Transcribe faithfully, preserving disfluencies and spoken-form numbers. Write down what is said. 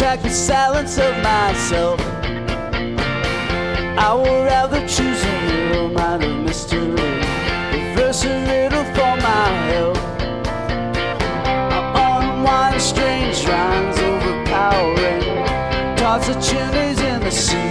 track the silence of myself. I would rather choose a real mind of mystery, reverse a riddle for my help. I unwind strange rhymes overpowering, toss the chimneys in the sea.